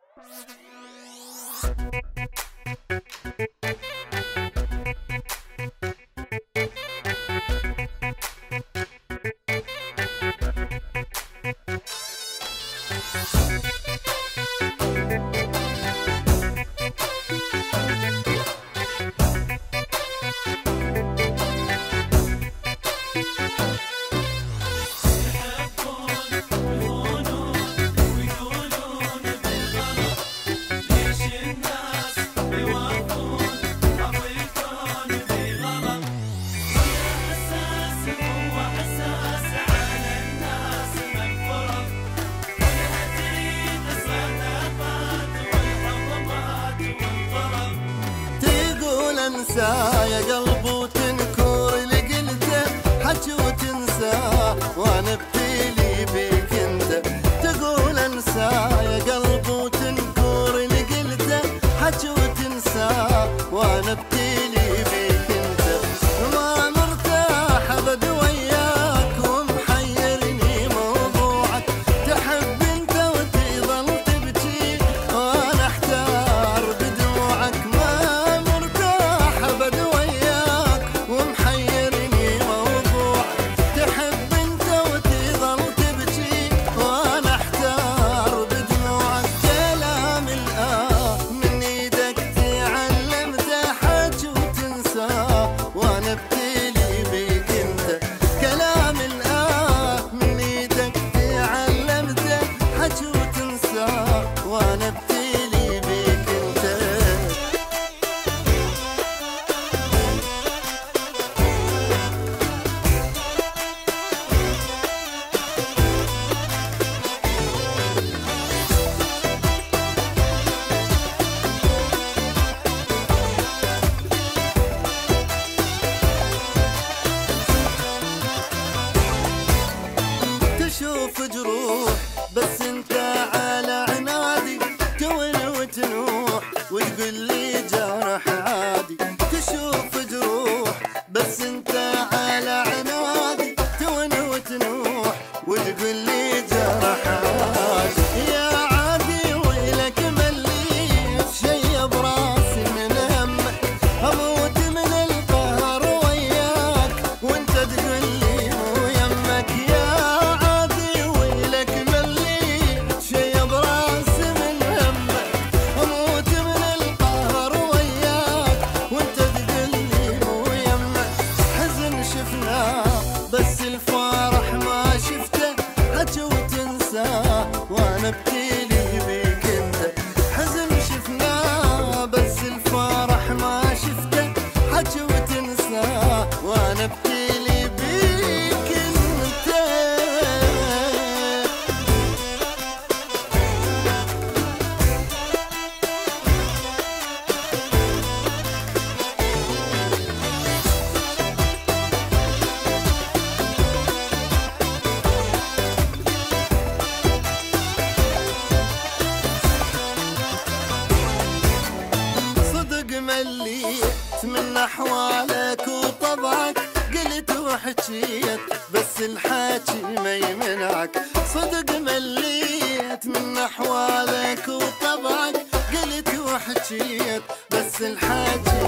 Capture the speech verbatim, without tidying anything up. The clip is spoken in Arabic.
يا قلب وتنكر اللي قلته حكي وتنسى وانا ابتلي بيك انت. تقول انسى يا قلب وتنكر اللي قلته حكي وتنسى وانا ابتلي بيك انت. ما مرتاح ابد وياك ومحيرني موضوعك. تحب انت وتظل تبكي وانا احتار بدموعك. ما مرتاح ابد وياك ومحيرني موضوعك. تحب انت وتظل تبكي وانا احتار بدموعك. كلام الآه من ايدك تعلمته حكي وتنسى وانا ابتلي بيك انت. كلام الآه من ايدك تعلمته حكي وتنسى وانا ابتلي بيك انت. تشوف جروح بس انت على عنادي. تون وتنوح وتقول لي جرح عادي. تشوف جروح بس انت على عنادي. تون وتنوح وتقول لي جرح عادي. يا عادي ويلك ملي في شي براسي من همك. اموت من القهر وياك وانت تقول لي مو يمك. يا عادي ويلك ملي شي براسي من همك. اموت من القهر وياك وانت تقول لي مو يمك. حزن شفناه بس الفرح ما شفته حكي وتنسى وانا ابتلي بيك انت. حزن شفناه بس الفرح ما شفته حكي وتنسى وانا ابتلي بيك انت. صدق مليت من احوالك وطبعك. قلت وحكيت بس الحكي ما يمنعك. صدق مليت من احوالك وطبعك. قلت وحكيت بس الحكي